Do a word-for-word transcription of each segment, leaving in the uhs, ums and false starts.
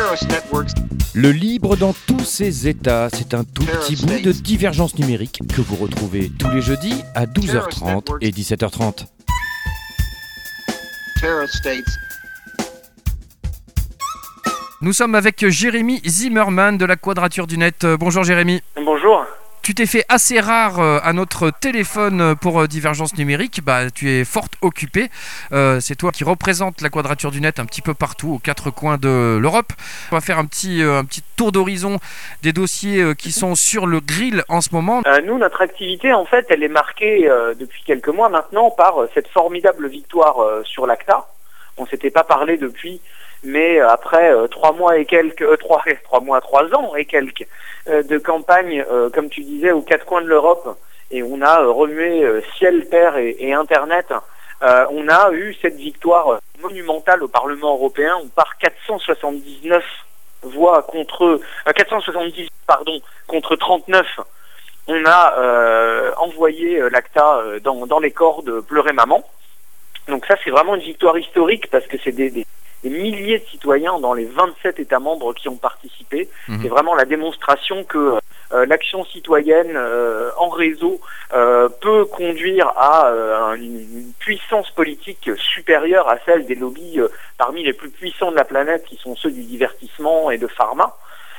Le libre dans tous ses états, c'est un tout petit bout de divergence numérique que vous retrouvez tous les jeudis à douze heures trente et dix-sept heures trente. Nous sommes avec Jérémy Zimmerman de la Quadrature du Net. Bonjour Jérémy. Bonjour. Tu t'es fait assez rare à notre téléphone pour Divergence Numérique. Bah, tu es fort occupé. Euh, c'est toi qui représente la Quadrature du Net un petit peu partout, aux quatre coins de l'Europe. On va faire un petit, un petit tour d'horizon des dossiers qui sont sur le grill en ce moment. Euh, nous, notre activité, en fait, elle est marquée euh, depuis quelques mois maintenant par euh, cette formidable victoire euh, sur l'ACTA. On ne s'était pas parlé depuis... Mais après euh, trois mois et quelques, euh, trois, trois mois, trois ans et quelques euh, de campagne, euh, comme tu disais, aux quatre coins de l'Europe, et on a euh, remué euh, ciel, terre et, et Internet, euh, on a eu cette victoire monumentale au Parlement européen, où par quatre cent soixante-dix-neuf voix contre, euh, quatre cent soixante-dix pardon, contre trente-neuf, on a euh, envoyé euh, l'ACTA euh, dans, dans les cordes pleurer maman. Donc ça, c'est vraiment une victoire historique parce que c'est des, des des milliers de citoyens dans les vingt-sept États membres qui ont participé. Mmh. C'est vraiment la démonstration que euh, l'action citoyenne euh, en réseau euh, peut conduire à euh, une puissance politique supérieure à celle des lobbies euh, parmi les plus puissants de la planète, qui sont ceux du divertissement et de pharma.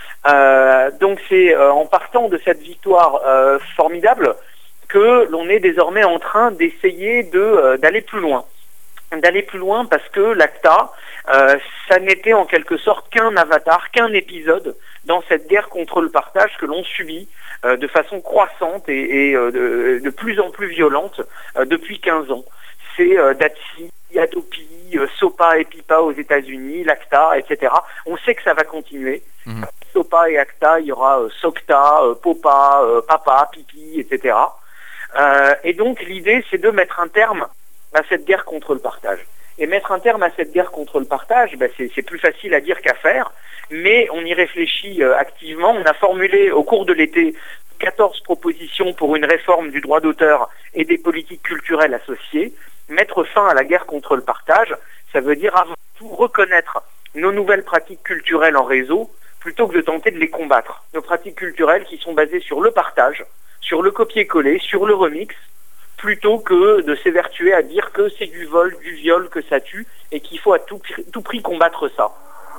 Euh, donc c'est euh, en partant de cette victoire euh, formidable que l'on est désormais en train d'essayer de, euh, d'aller plus loin. d'aller plus loin parce que l'ACTA, euh, ça n'était en quelque sorte qu'un avatar, qu'un épisode dans cette guerre contre le partage que l'on subit euh, de façon croissante et, et euh, de, de plus en plus violente euh, depuis quinze ans. C'est euh, Datsy, Adopi, euh, SOPA et PIPA aux États-Unis, l'ACTA, et cetera. On sait que ça va continuer. Mmh. SOPA et ACTA, il y aura euh, SOCTA, euh, POPA, euh, PAPA, PIPI, et cetera. Euh, et donc l'idée, c'est de mettre un terme à cette guerre contre le partage. Et mettre un terme à cette guerre contre le partage, ben c'est, c'est plus facile à dire qu'à faire, mais on y réfléchit euh, activement. On a formulé au cours de l'été quatorze propositions pour une réforme du droit d'auteur et des politiques culturelles associées. Mettre fin à la guerre contre le partage, ça veut dire avant tout reconnaître nos nouvelles pratiques culturelles en réseau, plutôt que de tenter de les combattre. Nos pratiques culturelles qui sont basées sur le partage, sur le copier-coller, sur le remix, plutôt que de s'évertuer à dire que c'est du vol, du viol, que ça tue, et qu'il faut à tout, tout prix combattre ça.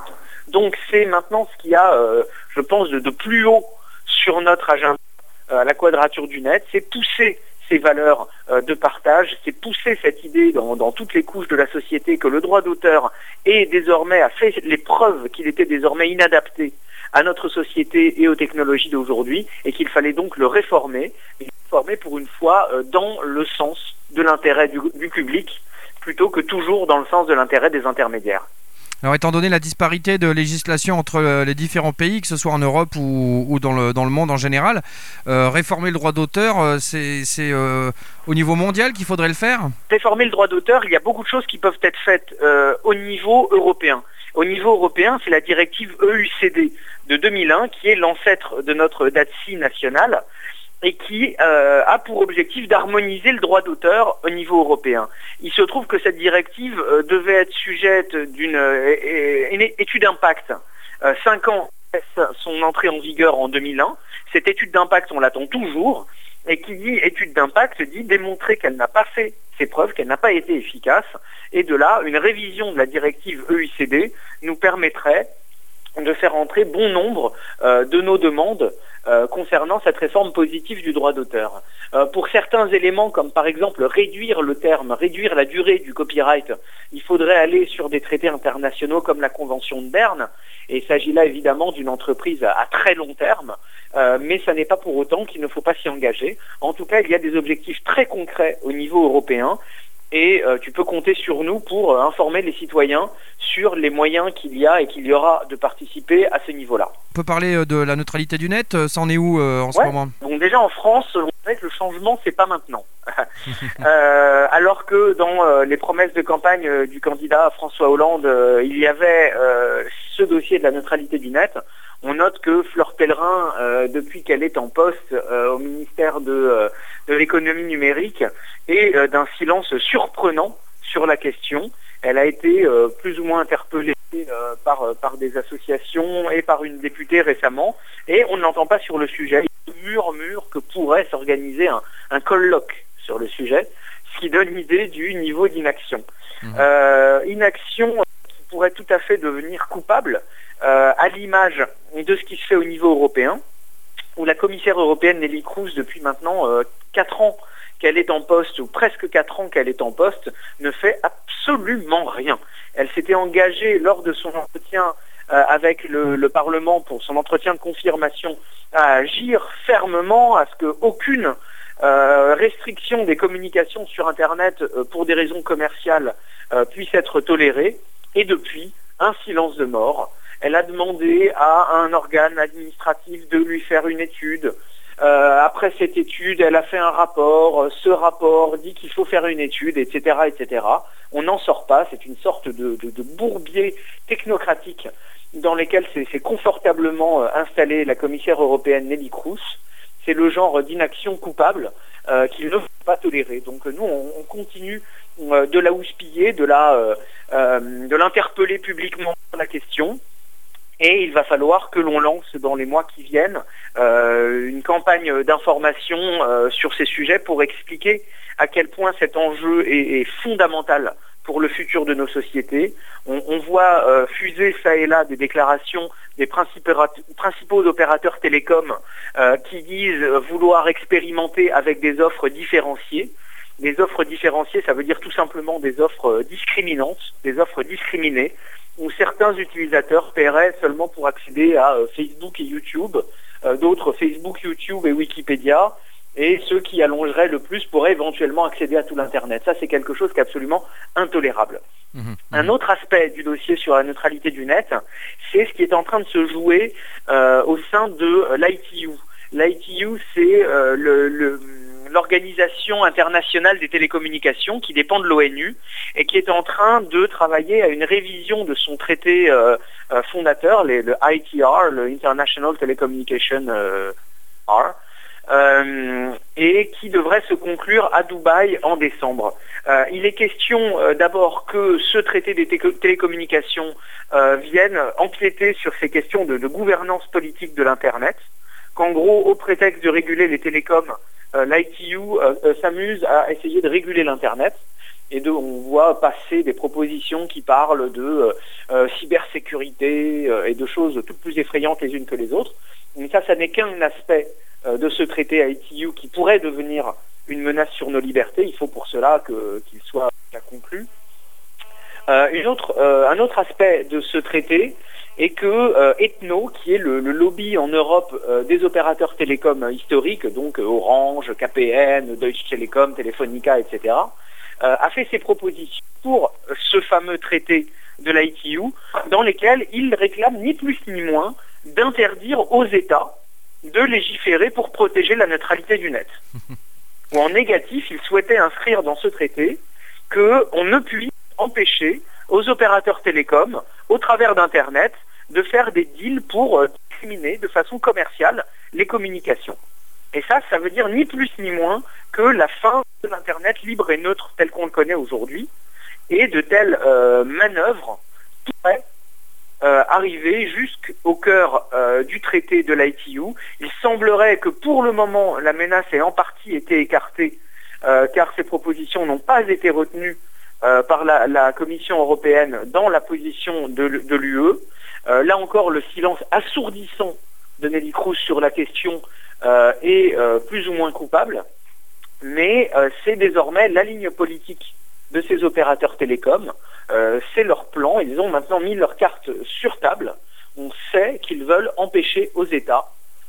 Donc c'est maintenant ce qu'il y a, euh, je pense, de, de plus haut sur notre agenda euh, à la Quadrature du Net, c'est pousser ces valeurs euh, de partage, c'est pousser cette idée dans, dans toutes les couches de la société que le droit d'auteur est désormais, a fait les preuves qu'il était désormais inadapté à notre société et aux technologies d'aujourd'hui, et qu'il fallait donc le réformer, et le réformer pour une fois euh, dans le sens de l'intérêt du, du public, plutôt que toujours dans le sens de l'intérêt des intermédiaires. Alors, étant donné la disparité de législation entre les différents pays, que ce soit en Europe ou, ou dans, le, dans le monde en général, euh, réformer le droit d'auteur, euh, c'est, c'est euh, au niveau mondial qu'il faudrait le faire ? Réformer le droit d'auteur, il y a beaucoup de choses qui peuvent être faites euh, au niveau européen. Au niveau européen, c'est la directive E U C D de deux mille un qui est l'ancêtre de notre Datsy national et qui euh, a pour objectif d'harmoniser le droit d'auteur au niveau européen. Il se trouve que cette directive euh, devait être sujette d'une euh, une étude d'impact. Euh, cinq ans après son entrée en vigueur en deux mille un. Cette étude d'impact, on l'attend toujours. Et qui dit étude d'impact dit démontrer qu'elle n'a pas fait ses preuves, qu'elle n'a pas été efficace. Et de là, une révision de la directive E U C D nous permettrait de faire entrer bon nombre euh, de nos demandes euh, concernant cette réforme positive du droit d'auteur. Euh, pour certains éléments, comme par exemple réduire le terme, réduire la durée du copyright, il faudrait aller sur des traités internationaux comme la Convention de Berne, et il s'agit là évidemment d'une entreprise à, à très long terme, euh, mais ça n'est pas pour autant qu'il ne faut pas s'y engager. En tout cas, il y a des objectifs très concrets au niveau européen, et euh, tu peux compter sur nous pour euh, informer les citoyens sur les moyens qu'il y a et qu'il y aura de participer à ce niveau-là. On peut parler de la neutralité du net, ça en est où euh, en ouais. ce moment ? Donc déjà en France, on dirait que le changement, c'est pas maintenant. euh, alors que dans euh, les promesses de campagne euh, du candidat François Hollande, euh, il y avait euh, ce dossier de la neutralité du net. On note que Fleur Pellerin, euh, depuis qu'elle est en poste euh, au ministère de, euh, de l'économie numérique, est euh, d'un silence surprenant sur la question. Elle a été euh, plus ou moins interpellée euh, par, euh, par des associations et par une députée récemment, et on ne l'entend pas sur le sujet. Il murmure que pourrait s'organiser un, un colloque sur le sujet, ce qui donne l'idée du niveau d'inaction. Mmh. Euh, inaction qui pourrait tout à fait devenir coupable, euh, à l'image de ce qui se fait au niveau européen, où la commissaire européenne Neelie Kroes, depuis maintenant euh, quatre ans qu'elle est en poste, ou presque quatre ans qu'elle est en poste, ne fait absolument rien. Elle s'était engagée lors de son entretien euh, avec le, le Parlement, pour son entretien de confirmation, à agir fermement à ce qu'aucune euh, restriction des communications sur Internet euh, pour des raisons commerciales euh, puisse être tolérée. Et depuis, un silence de mort. Elle a demandé à un organe administratif de lui faire une étude. Euh, après cette étude, elle a fait un rapport. Ce rapport dit qu'il faut faire une étude, et cetera, et cetera. On n'en sort pas. C'est une sorte de, de, de bourbier technocratique dans lequel s'est confortablement installée la commissaire européenne Neelie Kroes. C'est le genre d'inaction coupable euh, qu'il ne faut pas tolérer. Donc nous, on, on continue euh, de la houspiller, de la, euh, euh, de l'interpeller publiquement sur la question. Et il va falloir que l'on lance dans les mois qui viennent euh, une campagne d'information euh, sur ces sujets pour expliquer à quel point cet enjeu est, est fondamental pour le futur de nos sociétés. On, on voit euh, fuser ça et là des déclarations des principaux opérateurs télécoms euh, qui disent vouloir expérimenter avec des offres différenciées. Des offres différenciées, ça veut dire tout simplement des offres discriminantes, des offres discriminées, où certains utilisateurs paieraient seulement pour accéder à euh, Facebook et YouTube, euh, d'autres Facebook, YouTube et Wikipédia, et ceux qui allongeraient le plus pourraient éventuellement accéder à tout l'Internet. Ça, c'est quelque chose qui est absolument intolérable. Mmh, mmh. Un autre aspect du dossier sur la neutralité du net, c'est ce qui est en train de se jouer euh, au sein de l'I T U. L'I T U, c'est euh, le... le l'Organisation internationale des télécommunications qui dépend de l'ONU et qui est en train de travailler à une révision de son traité euh, euh, fondateur, les, le I T R, le International Telecommunication euh, R, euh, et qui devrait se conclure à Dubaï en décembre. Euh, il est question euh, d'abord que ce traité des té télécommunications euh, vienne empiéter sur ces questions de, de gouvernance politique de l'Internet, qu'en gros, au prétexte de réguler les télécoms, Euh, l'I T U euh, euh, s'amuse à essayer de réguler l'Internet, et de, on voit passer des propositions qui parlent de euh, euh, cybersécurité euh, et de choses toutes plus effrayantes les unes que les autres. Mais ça, ça n'est qu'un aspect euh, de ce traité I T U qui pourrait devenir une menace sur nos libertés. Il faut pour cela que, qu'il soit conclu. Euh, une autre, euh, un autre aspect de ce traité et que euh, Ethno, qui est le, le lobby en Europe euh, des opérateurs télécoms historiques, donc euh, Orange, K P N, Deutsche Telekom, Telefonica, et cetera, euh, a fait ses propositions pour ce fameux traité de l'I T U, dans lesquels il réclame ni plus ni moins d'interdire aux États de légiférer pour protéger la neutralité du net. Ou en négatif, il souhaitait inscrire dans ce traité qu'on ne puisse empêcher aux opérateurs télécoms, au travers d'Internet, de faire des deals pour euh, discriminer de façon commerciale les communications. Et ça, ça veut dire ni plus ni moins que la fin de l'Internet libre et neutre tel qu'on le connaît aujourd'hui, et de telles euh, manœuvres pourraient euh, arriver jusqu'au cœur euh, du traité de l'I T U. Il semblerait que pour le moment, la menace ait en partie été écartée, euh, car ces propositions n'ont pas été retenues euh, par la, la Commission européenne dans la position de, de l'U E. Euh, là encore, le silence assourdissant de Neelie Kroes sur la question euh, est euh, plus ou moins coupable, mais euh, c'est désormais la ligne politique de ces opérateurs télécoms, euh, c'est leur plan, ils ont maintenant mis leurs cartes sur table. On sait qu'ils veulent empêcher aux États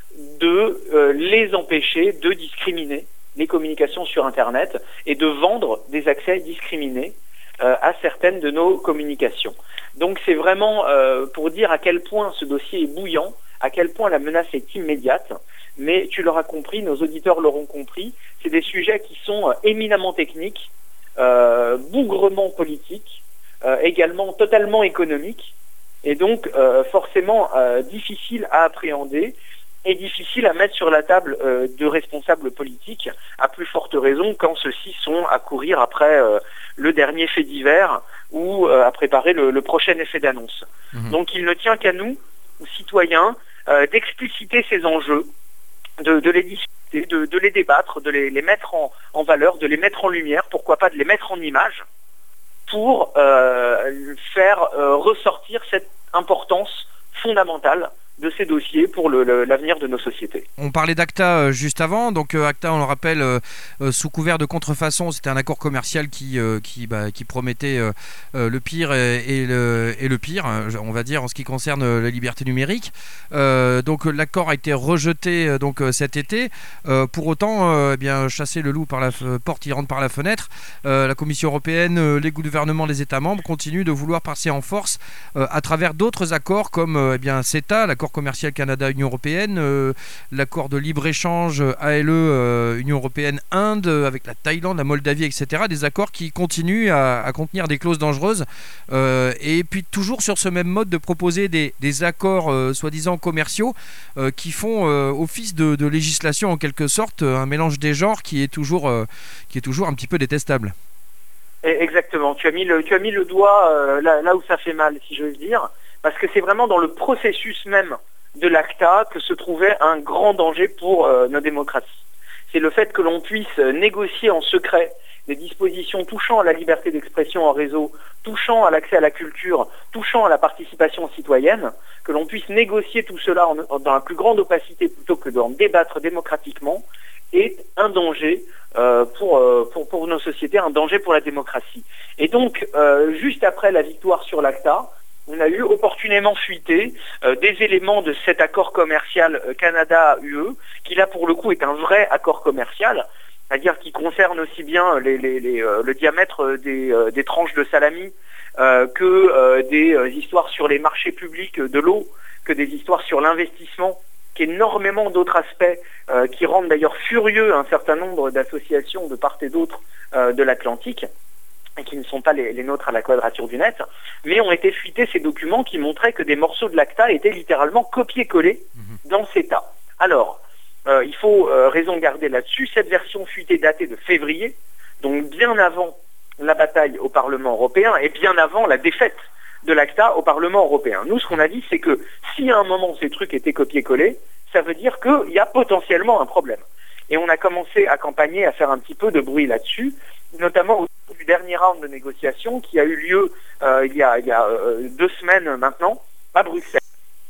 de euh, les empêcher de discriminer les communications sur Internet et de vendre des accès discriminés euh, à certaines de nos communications. Donc c'est vraiment euh, pour dire à quel point ce dossier est bouillant, à quel point la menace est immédiate, mais tu l'auras compris, nos auditeurs l'auront compris, c'est des sujets qui sont euh, éminemment techniques, euh, bougrement politiques, euh, également totalement économiques, et donc euh, forcément euh, difficiles à appréhender et difficiles à mettre sur la table euh, de responsables politiques, à plus forte raison quand ceux-ci sont à courir après euh, le dernier fait divers ou euh, à préparer le, le prochain effet d'annonce. Mmh. Donc il ne tient qu'à nous, citoyens, euh, d'expliciter ces enjeux, de, de les discuter, de, de les débattre, de les, les mettre en, en valeur, de les mettre en lumière, pourquoi pas de les mettre en image, pour euh, faire euh, ressortir cette importance fondamentale de ces dossiers pour le, le, l'avenir de nos sociétés. On parlait d'ACTA euh, juste avant, donc euh, ACTA, on le rappelle, euh, euh, sous couvert de contrefaçon, c'était un accord commercial qui, euh, qui, bah, qui promettait euh, euh, le pire et, et, le, et le pire, on va dire, en ce qui concerne euh, la liberté numérique. Euh, donc l'accord a été rejeté euh, donc, euh, cet été. Euh, pour autant, euh, eh bien, chasser le loup par la f- porte, il rentre par la fenêtre. Euh, la Commission européenne, euh, les gouvernements des États membres continuent de vouloir passer en force euh, à travers d'autres accords comme euh, eh bien, CETA, l'accord commercial Canada-Union européenne, euh, l'accord de libre-échange A L E euh, Union européenne-Inde, euh, avec la Thaïlande, la Moldavie, et cetera. Des accords qui continuent à, à contenir des clauses dangereuses. Euh, et puis toujours sur ce même mode de proposer des, des accords euh, soi-disant commerciaux euh, qui font euh, office de, de législation en quelque sorte, un mélange des genres qui est toujours, euh, qui est toujours un petit peu détestable. Exactement, tu as mis le, tu as mis le doigt euh, là, là où ça fait mal, si j'ose dire, parce que c'est vraiment dans le processus même de l'ACTA que se trouvait un grand danger pour euh, nos démocraties. C'est le fait que l'on puisse négocier en secret des dispositions touchant à la liberté d'expression en réseau, touchant à l'accès à la culture, touchant à la participation citoyenne, que l'on puisse négocier tout cela en, dans la plus grande opacité plutôt que d'en débattre démocratiquement, est un danger euh, pour, euh, pour, pour nos sociétés, un danger pour la démocratie. Et donc, euh, juste après la victoire sur l'ACTA, on a eu opportunément fuité euh, des éléments de cet accord commercial euh, Canada-U E, qui là pour le coup est un vrai accord commercial, c'est-à-dire qui concerne aussi bien les, les, les, euh, le diamètre des, euh, des tranches de salami euh, que euh, des euh, histoires sur les marchés publics de l'eau, que des histoires sur l'investissement, qu'énormément d'autres aspects euh, qui rendent d'ailleurs furieux un certain nombre d'associations de part et d'autre euh, de l'Atlantique, et qui ne sont pas les, les nôtres à la Quadrature du Net, mais ont été fuités ces documents qui montraient que des morceaux de l'ACTA étaient littéralement copiés-collés dans CETA. Alors, euh, il faut euh, raison garder là-dessus, cette version fuitée datée de février, donc bien avant la bataille au Parlement européen et bien avant la défaite de l'ACTA au Parlement européen. Nous, ce qu'on a dit, c'est que si à un moment ces trucs étaient copiés-collés, ça veut dire qu'il y a potentiellement un problème. Et on a commencé à campagner, à faire un petit peu de bruit là-dessus, notamment au du dernier round de négociation qui a eu lieu euh, il y a, il y a euh, deux semaines maintenant à Bruxelles.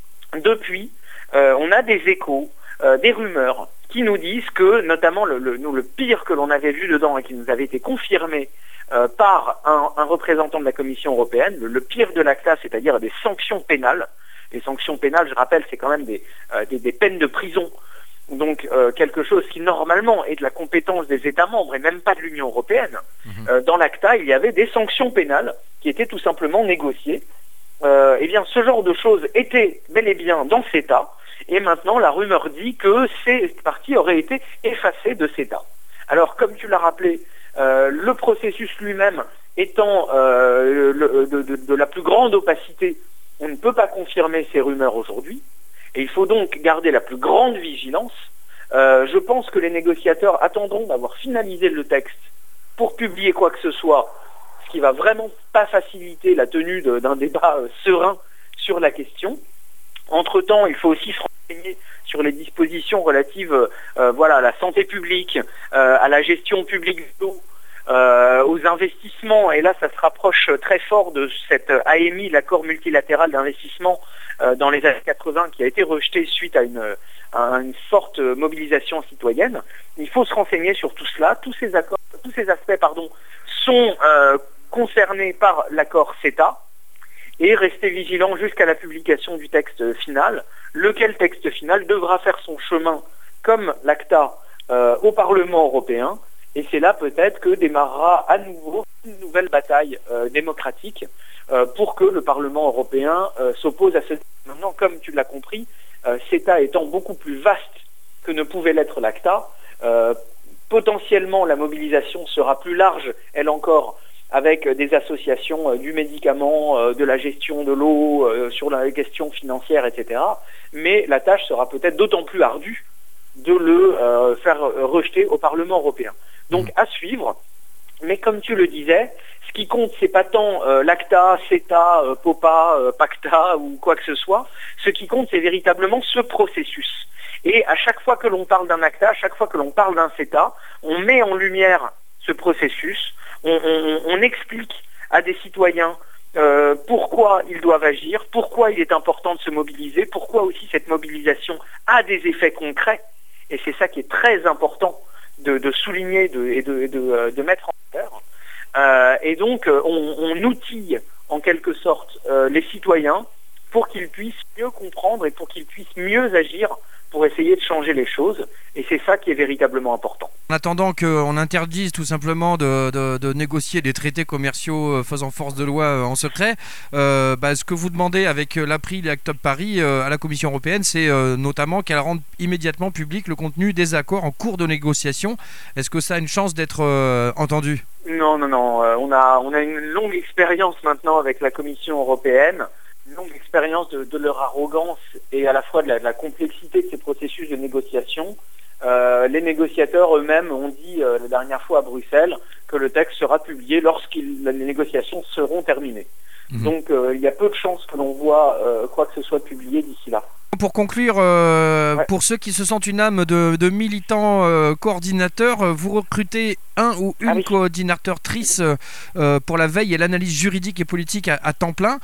Depuis, euh, on a des échos, euh, des rumeurs qui nous disent que, notamment le, le, nous, le pire que l'on avait vu dedans et qui nous avait été confirmé euh, par un, un représentant de la Commission européenne, le, le pire de l'ACTA, c'est-à-dire des sanctions pénales. Les sanctions pénales, je rappelle, c'est quand même des, euh, des, des peines de prison. Donc euh, quelque chose qui normalement est de la compétence des États membres et même pas de l'Union européenne. Mmh. Euh, dans l'ACTA, il y avait des sanctions pénales qui étaient tout simplement négociées. Euh, et bien ce genre de choses était bel et bien dans CETA, et maintenant la rumeur dit que ces parties auraient été effacées de CETA. Alors comme tu l'as rappelé, euh, le processus lui-même étant euh, le, de, de, de la plus grande opacité, on ne peut pas confirmer ces rumeurs aujourd'hui. Et il faut donc garder la plus grande vigilance. Euh, je pense que les négociateurs attendront d'avoir finalisé le texte pour publier quoi que ce soit, ce qui va vraiment pas faciliter la tenue de, d'un débat euh, serein sur la question. Entre-temps, il faut aussi se renseigner sur les dispositions relatives euh, voilà, à la santé publique, euh, à la gestion publique de l'eau, euh, aux investissements. Et là, ça se rapproche très fort de cette A M I, l'accord multilatéral d'investissement, dans les années quatre-vingts, qui a été rejeté suite à une, à une forte mobilisation citoyenne. Il faut se renseigner sur tout cela. Tous ces accords, tous ces aspects, pardon, sont euh, concernés par l'accord CETA, et rester vigilant jusqu'à la publication du texte final, lequel texte final devra faire son chemin, comme l'ACTA, euh, au Parlement européen, et c'est là peut-être que démarrera à nouveau une nouvelle bataille euh, démocratique euh, pour que le Parlement européen euh, s'oppose à ce... Maintenant, comme tu l'as compris, euh, CETA étant beaucoup plus vaste que ne pouvait l'être l'ACTA, euh, potentiellement la mobilisation sera plus large, elle encore, avec des associations euh, du médicament, euh, de la gestion de l'eau, euh, sur la question financière, et cetera. Mais la tâche sera peut-être d'autant plus ardue de le euh, faire rejeter au Parlement européen. Donc à suivre, mais comme tu le disais, Ce qui compte, c'est pas tant euh, l'ACTA, CETA, euh, POPA, euh, PACTA ou quoi que ce soit. Ce qui compte, c'est véritablement ce processus. Et à chaque fois que l'on parle d'un ACTA, à chaque fois que l'on parle d'un CETA, on met en lumière ce processus, on, on, on explique à des citoyens euh, pourquoi ils doivent agir, pourquoi il est important de se mobiliser, pourquoi aussi cette mobilisation a des effets concrets. Et c'est ça qui est très important de, de souligner de, et de, de, de mettre en valeur. Euh, et donc, on, on outille en quelque sorte euh, les citoyens pour qu'ils puissent mieux comprendre et pour qu'ils puissent mieux agir pour essayer de changer les choses. Et c'est ça qui est véritablement important. En attendant qu'on interdise tout simplement de, de, de négocier des traités commerciaux faisant force de loi en secret, euh, bah, ce que vous demandez avec l'April et l'Actop Paris euh, à la Commission européenne, c'est euh, notamment qu'elle rende immédiatement public le contenu des accords en cours de négociation. Est-ce que ça a une chance d'être euh, entendu ? Non, non, non. Euh, on a, on a une longue expérience maintenant avec la Commission européenne. Une longue expérience de, de leur arrogance et à la fois de la, de la complexité de ces processus de négociation. Euh, les négociateurs eux-mêmes ont dit euh, la dernière fois à Bruxelles que le texte sera publié lorsque les négociations seront terminées. Mmh. Donc euh, il y a peu de chances que l'on voit euh, quoi que ce soit publié d'ici là. Pour conclure, euh, ouais. pour ceux qui se sentent une âme de, de militants euh, coordinateurs, vous recrutez un ou une ah oui. coordinatrice euh, pour la veille et l'analyse juridique et politique à, à temps plein.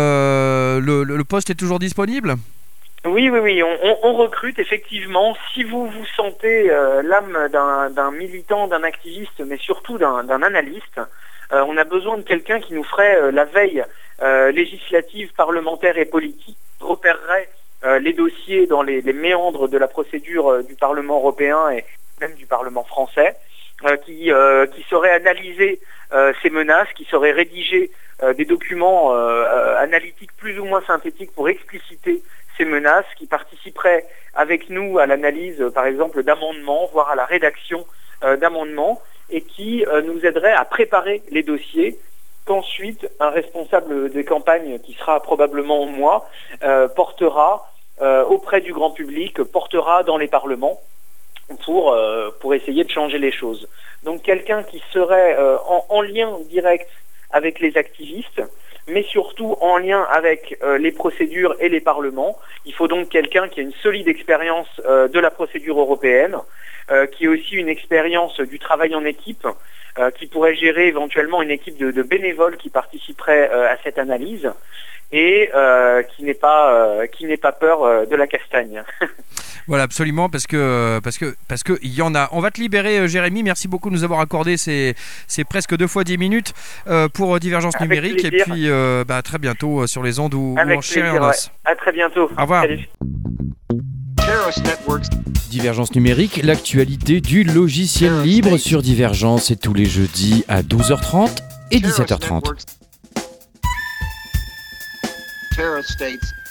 Euh, le, le poste est toujours disponible ? Oui, oui, oui, on, on, on recrute effectivement. Si vous vous sentez euh, l'âme d'un, d'un militant, d'un activiste, mais surtout d'un, d'un analyste, euh, on a besoin de quelqu'un qui nous ferait euh, la veille euh, législative, parlementaire et politique, repérerait Euh, les dossiers dans les, les méandres de la procédure euh, du Parlement européen et même du Parlement français, euh, qui, euh, qui saurait analyser euh, ces menaces, qui saurait rédiger euh, des documents euh, euh, analytiques plus ou moins synthétiques pour expliciter ces menaces, qui participerait avec nous à l'analyse, euh, par exemple, d'amendements, voire à la rédaction euh, d'amendements, et qui euh, nous aiderait à préparer les dossiers, qu'ensuite un responsable des campagnes, qui sera probablement moi, euh, portera euh, auprès du grand public, portera dans les parlements pour, euh, pour essayer de changer les choses. Donc quelqu'un qui serait euh, en, en lien direct avec les activistes, mais surtout en lien avec euh, les procédures et les parlements. Il faut donc quelqu'un qui a une solide expérience euh, de la procédure européenne, euh, qui a aussi une expérience du travail en équipe, Euh, qui pourrait gérer éventuellement une équipe de, de bénévoles qui participerait euh, à cette analyse et euh, qui n'est pas euh, qui n'ait pas peur euh, de la castagne. Voilà, absolument, parce que parce que parce que il y en a. On va te libérer, Jérémy. Merci beaucoup de nous avoir accordé ces, ces presque deux fois dix minutes euh, pour Divergence Avec numérique. plaisir. Et puis euh, bah, très bientôt sur les ondes ou, ou en chair et en os. Ouais. À très bientôt. Au revoir. Salut. Divergence numérique, l'actualité du logiciel libre sur Divergence, et tous les jeudis à douze heures trente et dix-sept heures trente. Terrorist states